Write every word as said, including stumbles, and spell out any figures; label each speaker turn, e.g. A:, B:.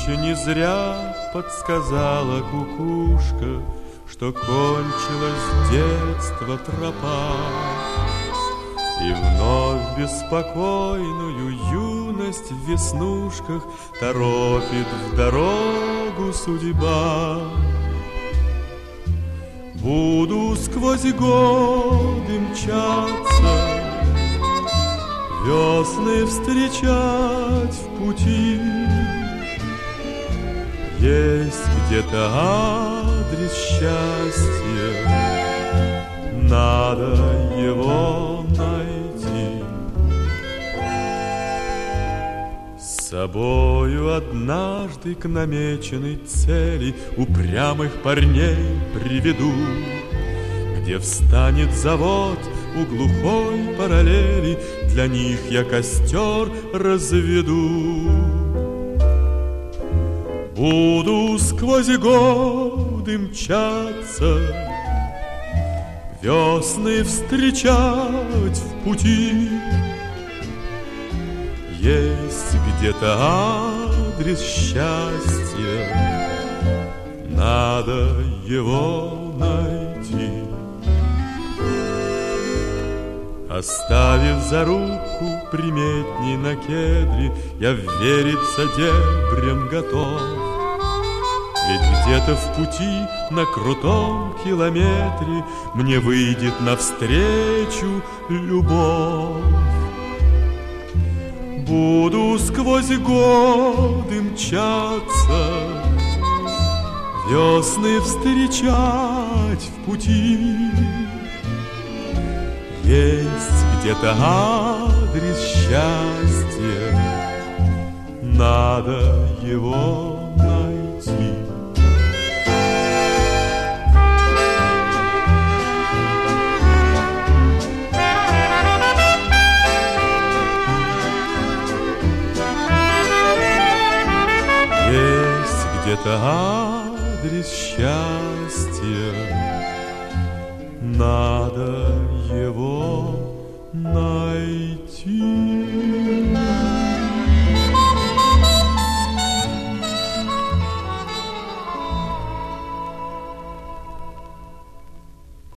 A: Нынче не зря подсказала кукушка, что кончилось детство тропа, и вновь беспокойную юность в веснушках торопит в дорогу судьба. Буду сквозь годы мчаться, весны встречать в пути. Есть где-то адрес счастья, надо его найти. С собою однажды к намеченной цели упрямых парней приведу, где встанет завод у глухой параллели, для них я костер разведу. Буду сквозь годы мчаться, весны встречать в пути. Есть где-то адрес счастья, надо его найти. Оставив за руку приметней на кедре, я вериться дебрям готов. Ведь где-то в пути на крутом километре мне выйдет навстречу любовь. Буду сквозь годы мчаться, весны встречать в пути. Есть где-то адрес счастья, надо его найти. Есть где-то адрес счастья, надо его найти.